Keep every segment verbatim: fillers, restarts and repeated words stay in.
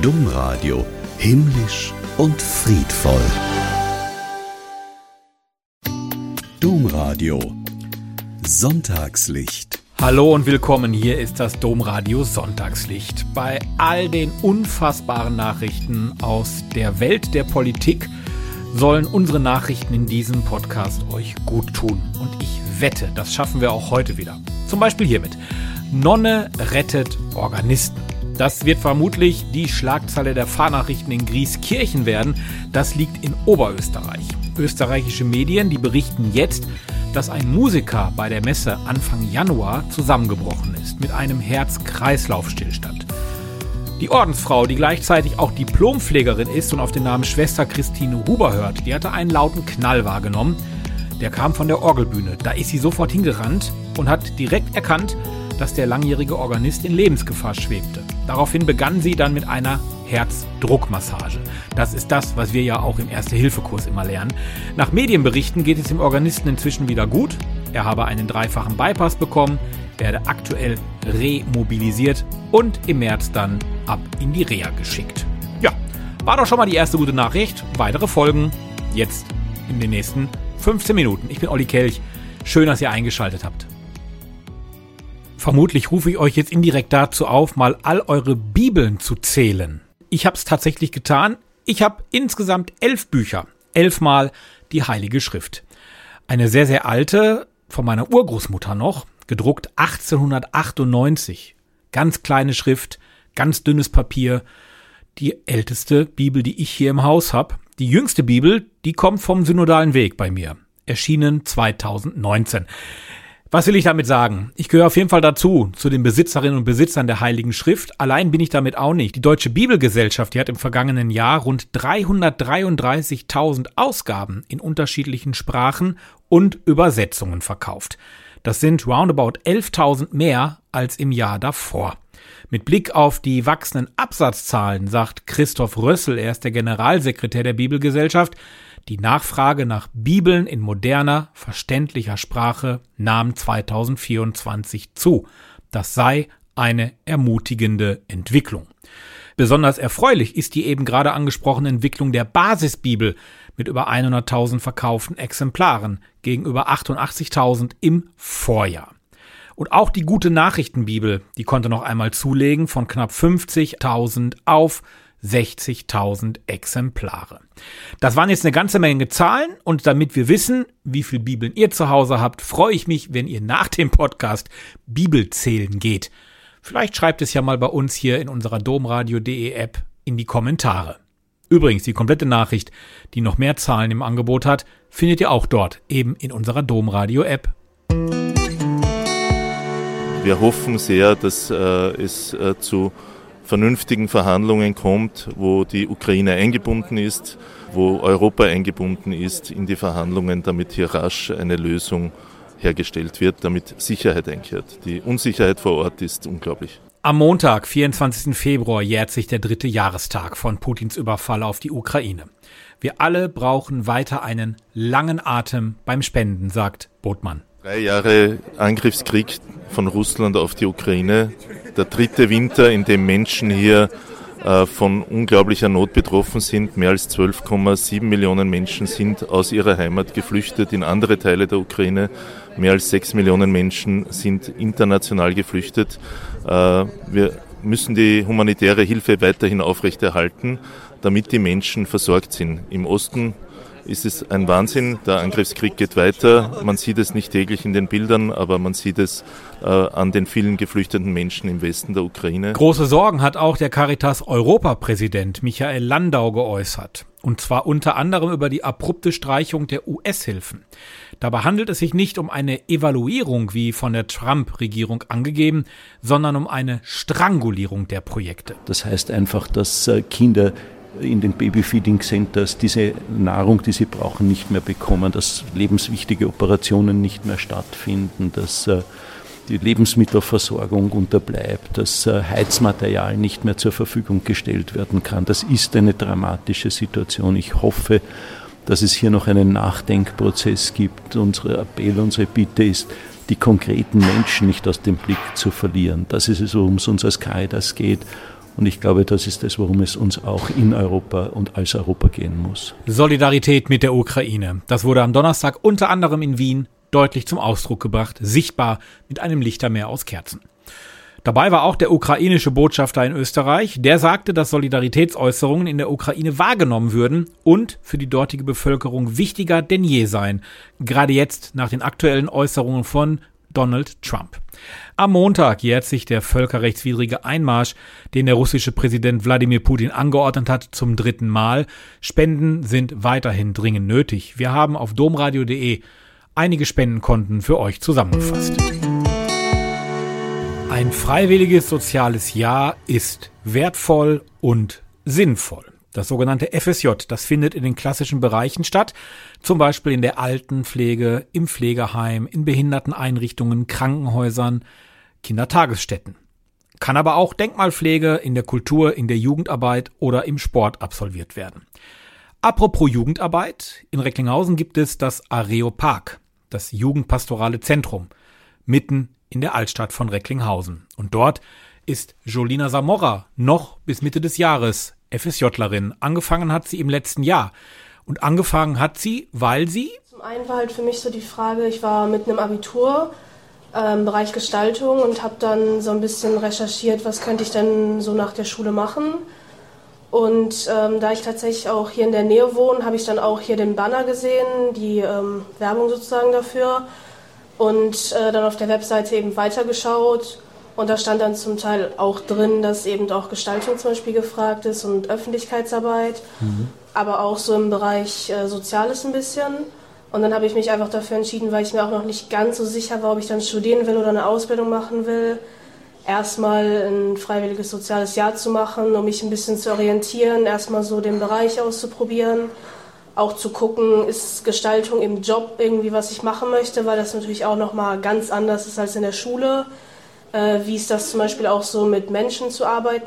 Domradio. Himmlisch und friedvoll. Domradio. Sonntagslicht. Hallo und willkommen, hier ist das Domradio Sonntagslicht. Bei all den unfassbaren Nachrichten aus der Welt der Politik sollen unsere Nachrichten in diesem Podcast euch gut tun. Und ich wette, das schaffen wir auch heute wieder. Zum Beispiel hiermit. Nonne rettet Organisten. Das wird vermutlich die Schlagzeile der Pfarrnachrichten in Grieskirchen werden. Das liegt in Oberösterreich. Österreichische Medien, die berichten jetzt, dass ein Musiker bei der Messe Anfang Januar zusammengebrochen ist mit einem Herz-Kreislauf-Stillstand. Die Ordensfrau, die gleichzeitig auch Diplompflegerin ist und auf den Namen Schwester Christine Huber hört, die hatte einen lauten Knall wahrgenommen. Der kam von der Orgelbühne. Da ist sie sofort hingerannt und hat direkt erkannt, dass der langjährige Organist in Lebensgefahr schwebte. Daraufhin begann sie dann mit einer Herzdruckmassage. Das ist das, was wir ja auch im Erste-Hilfe-Kurs immer lernen. Nach Medienberichten geht es dem Organisten inzwischen wieder gut. Er habe einen dreifachen Bypass bekommen, werde aktuell remobilisiert und im März dann ab in die Reha geschickt. Ja, war doch schon mal die erste gute Nachricht. Weitere folgen jetzt in den nächsten fünfzehn Minuten. Ich bin Olli Kelch. Schön, dass ihr eingeschaltet habt. Vermutlich rufe ich euch jetzt indirekt dazu auf, mal all eure Bibeln zu zählen. Ich habe es tatsächlich getan. Ich habe insgesamt elf Bücher, elfmal die Heilige Schrift. Eine sehr, sehr alte, von meiner Urgroßmutter noch, gedruckt achtzehnhundertachtundneunzig. Ganz kleine Schrift, ganz dünnes Papier. Die älteste Bibel, die ich hier im Haus habe. Die jüngste Bibel, die kommt vom Synodalen Weg bei mir. Erschienen zweitausendneunzehn. Was will ich damit sagen? Ich gehöre auf jeden Fall dazu, zu den Besitzerinnen und Besitzern der Heiligen Schrift. Allein bin ich damit auch nicht. Die Deutsche Bibelgesellschaft, die hat im vergangenen Jahr rund dreihundertdreiunddreißigtausend Ausgaben in unterschiedlichen Sprachen und Übersetzungen verkauft. Das sind roundabout elftausend mehr als im Jahr davor. Mit Blick auf die wachsenden Absatzzahlen sagt Christoph Rössel, er ist der Generalsekretär der Bibelgesellschaft, die Nachfrage nach Bibeln in moderner, verständlicher Sprache nahm zweitausendvierundzwanzig zu. Das sei eine ermutigende Entwicklung. Besonders erfreulich ist die eben gerade angesprochene Entwicklung der Basisbibel mit über hunderttausend verkauften Exemplaren gegenüber achtundachtzigtausend im Vorjahr. Und auch die Gute Nachrichtenbibel, die konnte noch einmal zulegen von knapp fünfzigtausend auf sechzigtausend Exemplare. Das waren jetzt eine ganze Menge Zahlen und damit wir wissen, wie viele Bibeln ihr zu Hause habt, freue ich mich, wenn ihr nach dem Podcast Bibelzählen geht. Vielleicht schreibt es ja mal bei uns hier in unserer domradio punkt de App in die Kommentare. Übrigens, die komplette Nachricht, die noch mehr Zahlen im Angebot hat, findet ihr auch dort, eben in unserer Domradio-App. Wir hoffen sehr, dass äh, es äh, zu vernünftigen Verhandlungen kommt, wo die Ukraine eingebunden ist, wo Europa eingebunden ist in die Verhandlungen, damit hier rasch eine Lösung hergestellt wird, damit Sicherheit einkehrt. Die Unsicherheit vor Ort ist unglaublich. Am Montag, vierundzwanzigsten Februar, jährt sich der dritte Jahrestag von Putins Überfall auf die Ukraine. Wir alle brauchen weiter einen langen Atem beim Spenden, sagt Botmann. Drei Jahre Angriffskrieg von Russland auf die Ukraine. Der dritte Winter, in dem Menschen hier äh, von unglaublicher Not betroffen sind. Mehr als zwölf Komma sieben Millionen Menschen sind aus ihrer Heimat geflüchtet in andere Teile der Ukraine. Mehr als sechs Millionen Menschen sind international geflüchtet. Äh, wir müssen die humanitäre Hilfe weiterhin aufrechterhalten, damit die Menschen versorgt sind. Im Osten ist es ein Wahnsinn. Der Angriffskrieg geht weiter. Man sieht es nicht täglich in den Bildern, aber man sieht es äh, an den vielen geflüchteten Menschen im Westen der Ukraine. Große Sorgen hat auch der Caritas-Europapräsident Michael Landau geäußert. Und zwar unter anderem über die abrupte Streichung der U S-Hilfen. Dabei handelt es sich nicht um eine Evaluierung, wie von der Trump-Regierung angegeben, sondern um eine Strangulierung der Projekte. Das heißt einfach, dass Kinder in den Babyfeeding-Centers diese Nahrung, die sie brauchen, nicht mehr bekommen, dass lebenswichtige Operationen nicht mehr stattfinden, dass äh, die Lebensmittelversorgung unterbleibt, dass äh, Heizmaterial nicht mehr zur Verfügung gestellt werden kann. Das ist eine dramatische Situation. Ich hoffe, dass es hier noch einen Nachdenkprozess gibt. Unser Appell, unsere Bitte ist, die konkreten Menschen nicht aus dem Blick zu verlieren. Das ist es, worum es uns als Caritas geht. Und ich glaube, das ist das, worum es uns auch in Europa und als Europa gehen muss. Solidarität mit der Ukraine. Das wurde am Donnerstag unter anderem in Wien deutlich zum Ausdruck gebracht, sichtbar mit einem Lichtermeer aus Kerzen. Dabei war auch der ukrainische Botschafter in Österreich. Der sagte, dass Solidaritätsäußerungen in der Ukraine wahrgenommen würden und für die dortige Bevölkerung wichtiger denn je seien. Gerade jetzt nach den aktuellen Äußerungen von Donald Trump. Am Montag jährt sich der völkerrechtswidrige Einmarsch, den der russische Präsident Wladimir Putin angeordnet hat, zum dritten Mal. Spenden sind weiterhin dringend nötig. Wir haben auf domradio punkt de einige Spendenkonten für euch zusammengefasst. Ein freiwilliges soziales Jahr ist wertvoll und sinnvoll. Das sogenannte F S J, das findet in den klassischen Bereichen statt, zum Beispiel in der Altenpflege, im Pflegeheim, in Behinderteneinrichtungen, Krankenhäusern, Kindertagesstätten. Kann aber auch Denkmalpflege in der Kultur, in der Jugendarbeit oder im Sport absolviert werden. Apropos Jugendarbeit, in Recklinghausen gibt es das Areopag, das Jugendpastorale Zentrum, mitten in der Altstadt von Recklinghausen. Und dort ist Jolina Zamora noch bis Mitte des Jahres FSJlerin. Angefangen hat sie im letzten Jahr. Und angefangen hat sie, weil sie... Zum einen war halt für mich so die Frage, ich war mitten im Abitur äh, im Bereich Gestaltung und habe dann so ein bisschen recherchiert, was könnte ich denn so nach der Schule machen. Und ähm, da ich tatsächlich auch hier in der Nähe wohne, habe ich dann auch hier den Banner gesehen, die ähm, Werbung sozusagen dafür. Und äh, dann auf der Webseite eben weitergeschaut. Und da stand dann zum Teil auch drin, dass eben auch Gestaltung zum Beispiel gefragt ist und Öffentlichkeitsarbeit, mhm. aber auch so im Bereich äh, Soziales ein bisschen. Und dann habe ich mich einfach dafür entschieden, weil ich mir auch noch nicht ganz so sicher war, ob ich dann studieren will oder eine Ausbildung machen will, erstmal ein freiwilliges soziales Jahr zu machen, um mich ein bisschen zu orientieren, erstmal so den Bereich auszuprobieren. Auch zu gucken, ist Gestaltung im Job irgendwie, was ich machen möchte, weil das natürlich auch nochmal ganz anders ist als in der Schule. Äh, wie ist das zum Beispiel auch so mit Menschen zu arbeiten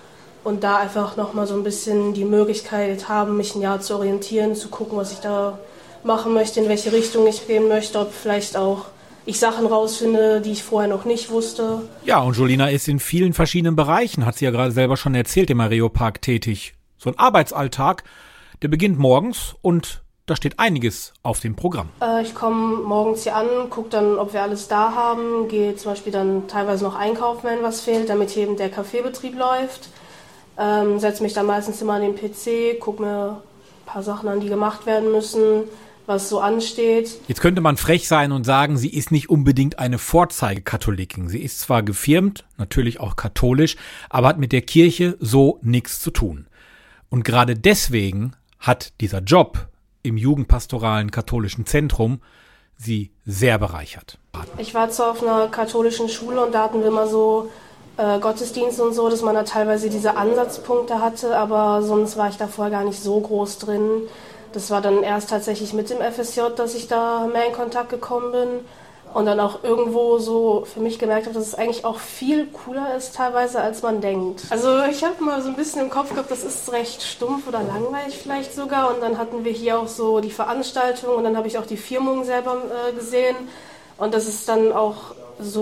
und da einfach nochmal so ein bisschen die Möglichkeit haben, mich ein Jahr zu orientieren, zu gucken, was ich da machen möchte, in welche Richtung ich gehen möchte, ob vielleicht auch ich Sachen rausfinde, die ich vorher noch nicht wusste. Ja, und Jolina ist in vielen verschiedenen Bereichen, hat sie ja gerade selber schon erzählt, im Areopag tätig. So ein Arbeitsalltag, der beginnt morgens und da steht einiges auf dem Programm. Äh, ich komme morgens hier an, gucke dann, ob wir alles da haben, gehe zum Beispiel dann teilweise noch einkaufen, wenn was fehlt, damit hier eben der Kaffeebetrieb läuft. Ähm, setze mich dann meistens immer an den P C, gucke mir ein paar Sachen an, die gemacht werden müssen, was so ansteht. Jetzt könnte man frech sein und sagen, sie ist nicht unbedingt eine Vorzeigekatholikin. Sie ist zwar gefirmt, natürlich auch katholisch, aber hat mit der Kirche so nichts zu tun. Und gerade deswegen hat dieser Job im Jugendpastoralen katholischen Zentrum sie sehr bereichert. Ich war zwar auf einer katholischen Schule und da hatten wir immer so äh, Gottesdienste und so, dass man da teilweise diese Ansatzpunkte hatte, aber sonst war ich da vorher gar nicht so groß drin. Das war dann erst tatsächlich mit dem F S J, dass ich da mehr in Kontakt gekommen bin und dann auch irgendwo so für mich gemerkt habe, dass es eigentlich auch viel cooler ist teilweise, als man denkt. Also ich habe mal so ein bisschen im Kopf gehabt, das ist recht stumpf oder langweilig vielleicht sogar. Und dann hatten wir hier auch so die Veranstaltung und dann habe ich auch die Firmung selber äh, gesehen. Und das ist dann auch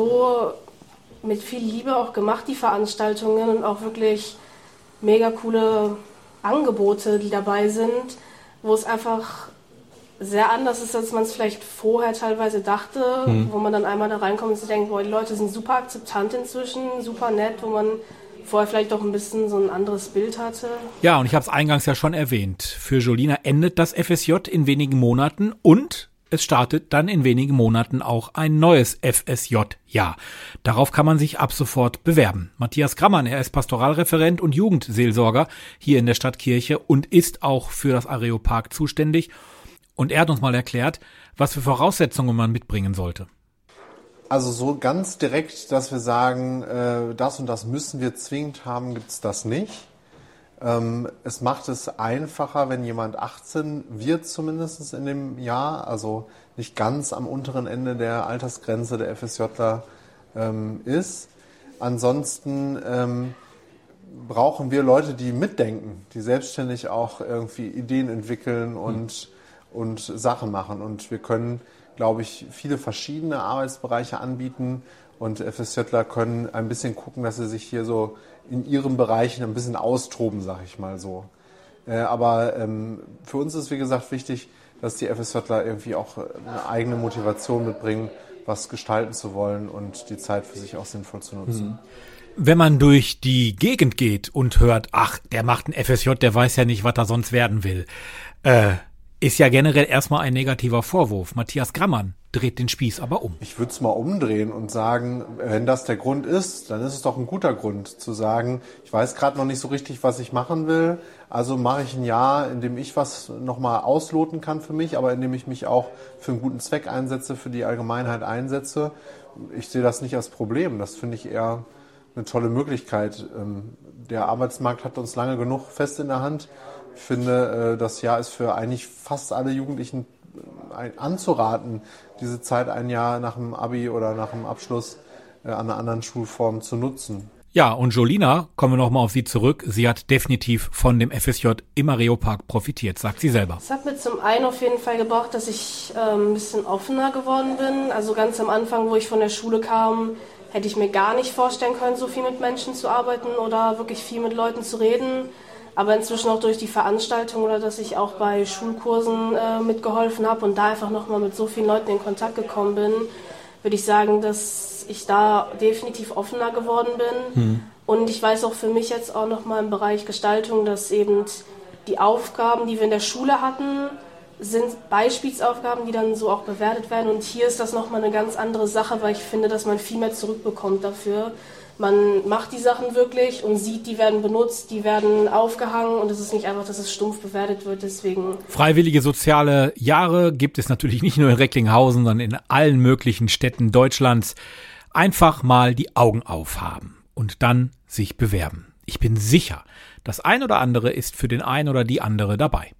so mit viel Liebe auch gemacht, die Veranstaltungen, und auch wirklich mega coole Angebote, die dabei sind, wo es einfach sehr anders ist, als man es vielleicht vorher teilweise dachte, mhm. wo man dann einmal da reinkommt und sich denkt, boah, die Leute sind super akzeptant inzwischen, super nett, wo man vorher vielleicht doch ein bisschen so ein anderes Bild hatte. Ja, und ich habe es eingangs ja schon erwähnt, für Jolina endet das F S J in wenigen Monaten und es startet dann in wenigen Monaten auch ein neues F S J-Jahr. Darauf kann man sich ab sofort bewerben. Matthias Grammann, er ist Pastoralreferent und Jugendseelsorger hier in der Stadtkirche und ist auch für das Areopag zuständig. Und er hat uns mal erklärt, was für Voraussetzungen man mitbringen sollte. Also so ganz direkt, dass wir sagen, äh, das und das müssen wir zwingend haben, gibt es das nicht. Ähm, es macht es einfacher, wenn jemand achtzehn wird zumindest in dem Jahr, also nicht ganz am unteren Ende der Altersgrenze der FSJler ähm, ist. Ansonsten ähm, brauchen wir Leute, die mitdenken, die selbstständig auch irgendwie Ideen entwickeln und mhm. und Sachen machen. Und wir können, glaube ich, viele verschiedene Arbeitsbereiche anbieten. Und FSJler können ein bisschen gucken, dass sie sich hier so in ihren Bereichen ein bisschen austoben, sag ich mal so. Äh, aber ähm, für uns ist, wie gesagt, wichtig, dass die FSJler irgendwie auch eine eigene Motivation mitbringen, was gestalten zu wollen und die Zeit für sich auch sinnvoll zu nutzen. Mhm. Wenn man durch die Gegend geht und hört, ach, der macht ein F S J, der weiß ja nicht, was er sonst werden will, äh, ist ja generell erstmal ein negativer Vorwurf. Matthias Grammann dreht den Spieß aber um. Ich würde es mal umdrehen und sagen, wenn das der Grund ist, dann ist es doch ein guter Grund zu sagen, ich weiß gerade noch nicht so richtig, was ich machen will, also mache ich ein Jahr, in dem ich was nochmal ausloten kann für mich, aber in dem ich mich auch für einen guten Zweck einsetze, für die Allgemeinheit einsetze. Ich sehe das nicht als Problem, das finde ich eher eine tolle Möglichkeit. Der Arbeitsmarkt hat uns lange genug fest in der Hand. Ich finde, das Jahr ist für eigentlich fast alle Jugendlichen anzuraten, diese Zeit ein Jahr nach dem Abi oder nach dem Abschluss an einer anderen Schulform zu nutzen. Ja, und Jolina, kommen wir nochmal auf sie zurück, sie hat definitiv von dem F S J im Areopark profitiert, sagt sie selber. Es hat mir zum einen auf jeden Fall gebracht, dass ich ähm, ein bisschen offener geworden bin. Also ganz am Anfang, wo ich von der Schule kam, hätte ich mir gar nicht vorstellen können, so viel mit Menschen zu arbeiten oder wirklich viel mit Leuten zu reden. Aber inzwischen auch durch die Veranstaltung oder dass ich auch bei Schulkursen äh, mitgeholfen habe und da einfach nochmal mit so vielen Leuten in Kontakt gekommen bin, würde ich sagen, dass ich da definitiv offener geworden bin. Mhm. Und ich weiß auch für mich jetzt auch nochmal im Bereich Gestaltung, dass eben die Aufgaben, die wir in der Schule hatten, sind Beispielsaufgaben, die dann so auch bewertet werden. Und hier ist das nochmal eine ganz andere Sache, weil ich finde, dass man viel mehr zurückbekommt dafür. Man macht die Sachen wirklich und sieht, die werden benutzt, die werden aufgehangen und es ist nicht einfach, dass es stumpf bewertet wird, deswegen. Freiwillige soziale Jahre gibt es natürlich nicht nur in Recklinghausen, sondern in allen möglichen Städten Deutschlands. Einfach mal die Augen aufhaben und dann sich bewerben. Ich bin sicher, das ein oder andere ist für den einen oder die andere dabei.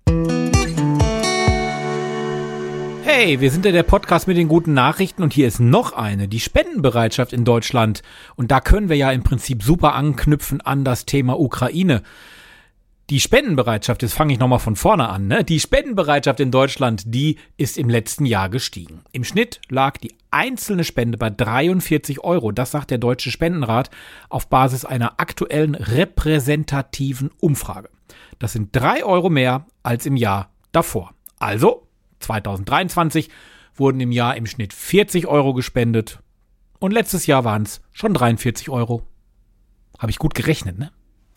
Hey, wir sind ja der Podcast mit den guten Nachrichten und hier ist noch eine, die Spendenbereitschaft in Deutschland. Und da können wir ja im Prinzip super anknüpfen an das Thema Ukraine. Die Spendenbereitschaft, jetzt fange ich nochmal von vorne an, ne? Die Spendenbereitschaft in Deutschland, die ist im letzten Jahr gestiegen. Im Schnitt lag die einzelne Spende bei dreiundvierzig Euro. Das sagt der Deutsche Spendenrat auf Basis einer aktuellen repräsentativen Umfrage. Das sind drei Euro mehr als im Jahr davor. Also zweitausenddreiundzwanzig wurden im Jahr im Schnitt vierzig Euro gespendet und letztes Jahr waren es schon dreiundvierzig Euro. Habe ich gut gerechnet, ne?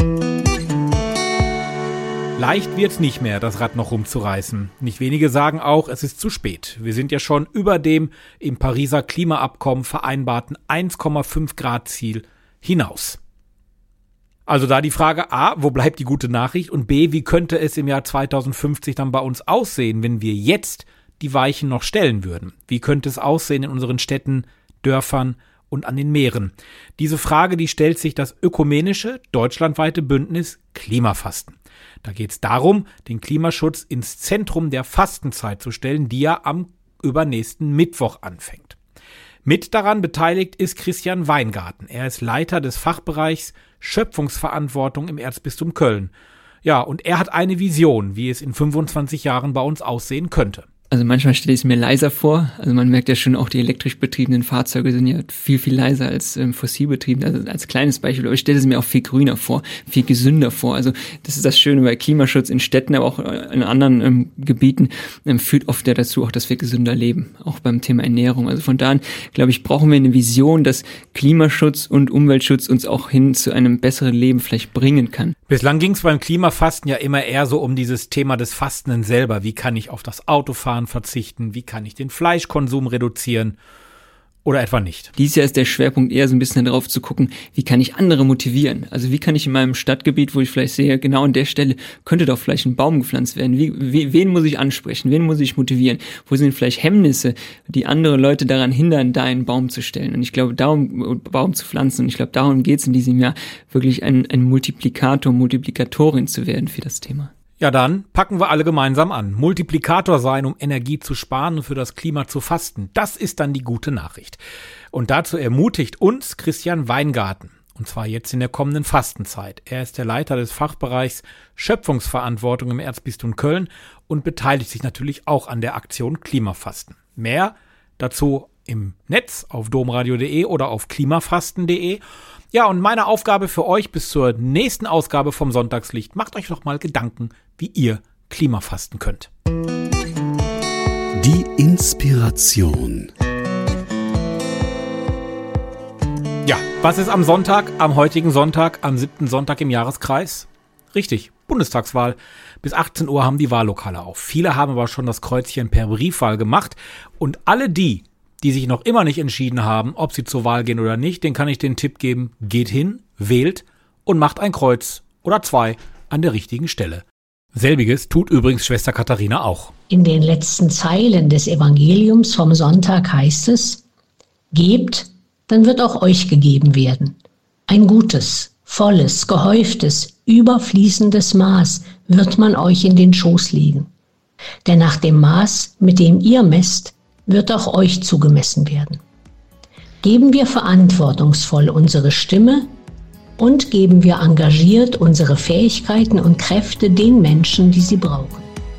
Leicht wird's nicht mehr, das Rad noch rumzureißen. Nicht wenige sagen auch, es ist zu spät. Wir sind ja schon über dem im Pariser Klimaabkommen vereinbarten eins Komma fünf Grad Ziel hinaus. Also da die Frage A, wo bleibt die gute Nachricht? Und B, wie könnte es im Jahr zweitausendfünfzig dann bei uns aussehen, wenn wir jetzt die Weichen noch stellen würden? Wie könnte es aussehen in unseren Städten, Dörfern und an den Meeren? Diese Frage, die stellt sich das ökumenische, deutschlandweite Bündnis Klimafasten. Da geht es darum, den Klimaschutz ins Zentrum der Fastenzeit zu stellen, die ja am übernächsten Mittwoch anfängt. Mit daran beteiligt ist Christian Weingarten. Er ist Leiter des Fachbereichs Schöpfungsverantwortung im Erzbistum Köln. Ja, und er hat eine Vision, wie es in fünfundzwanzig Jahren bei uns aussehen könnte. Also manchmal stelle ich es mir leiser vor. Also man merkt ja schon, auch die elektrisch betriebenen Fahrzeuge sind ja viel, viel leiser als ähm, fossil betrieben. Also als kleines Beispiel. Aber ich stelle es mir auch viel grüner vor, viel gesünder vor. Also das ist das Schöne bei Klimaschutz in Städten, aber auch in anderen ähm, Gebieten, ähm, führt oft ja dazu, auch dass wir gesünder leben. Auch beim Thema Ernährung. Also von daher, glaube ich, brauchen wir eine Vision, dass Klimaschutz und Umweltschutz uns auch hin zu einem besseren Leben vielleicht bringen kann. Bislang ging es beim Klimafasten ja immer eher so um dieses Thema des Fastenden selber. Wie kann ich auf das Autofahren verzichten? Wie kann ich den Fleischkonsum reduzieren? Oder etwa nicht? Dieses Jahr ist der Schwerpunkt eher so ein bisschen darauf zu gucken, wie kann ich andere motivieren? Also wie kann ich in meinem Stadtgebiet, wo ich vielleicht sehe, genau an der Stelle könnte doch vielleicht ein Baum gepflanzt werden. Wie, wie, wen muss ich ansprechen? Wen muss ich motivieren? Wo sind vielleicht Hemmnisse, die andere Leute daran hindern, da einen Baum zu stellen? Und ich glaube, darum, Baum zu pflanzen. Und ich glaube, darum geht es in diesem Jahr, wirklich ein, ein Multiplikator, Multiplikatorin zu werden für das Thema. Ja, dann packen wir alle gemeinsam an. Multiplikator sein, um Energie zu sparen und für das Klima zu fasten. Das ist dann die gute Nachricht. Und dazu ermutigt uns Christian Weingarten. Und zwar jetzt in der kommenden Fastenzeit. Er ist der Leiter des Fachbereichs Schöpfungsverantwortung im Erzbistum Köln und beteiligt sich natürlich auch an der Aktion Klimafasten. Mehr dazu im Netz auf domradio punkt de oder auf klimafasten punkt de. Ja, und meine Aufgabe für euch bis zur nächsten Ausgabe vom Sonntagslicht, macht euch doch mal Gedanken, wie ihr Klimafasten könnt. Die Inspiration. Ja, was ist am Sonntag, am heutigen Sonntag, am siebten Sonntag im Jahreskreis? Richtig, Bundestagswahl. Bis achtzehn Uhr haben die Wahllokale auf. Viele haben aber schon das Kreuzchen per Briefwahl gemacht. Und alle die, die sich noch immer nicht entschieden haben, ob sie zur Wahl gehen oder nicht, denen kann ich den Tipp geben, geht hin, wählt und macht ein Kreuz oder zwei an der richtigen Stelle. Selbiges tut übrigens Schwester Katharina auch. In den letzten Zeilen des Evangeliums vom Sonntag heißt es: Gebt, dann wird auch euch gegeben werden. Ein gutes, volles, gehäuftes, überfließendes Maß wird man euch in den Schoß legen. Denn nach dem Maß, mit dem ihr messt, wird auch euch zugemessen werden. Geben wir verantwortungsvoll unsere Stimme und geben wir engagiert unsere Fähigkeiten und Kräfte den Menschen, die sie brauchen.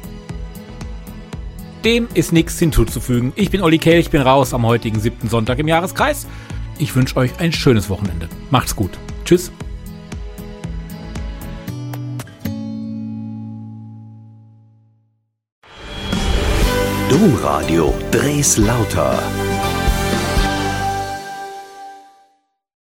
Dem ist nichts hinzuzufügen. Ich bin Olli Kehl, ich bin raus am heutigen siebten Sonntag im Jahreskreis. Ich wünsche euch ein schönes Wochenende. Macht's gut. Tschüss. Domradio Dreslauter.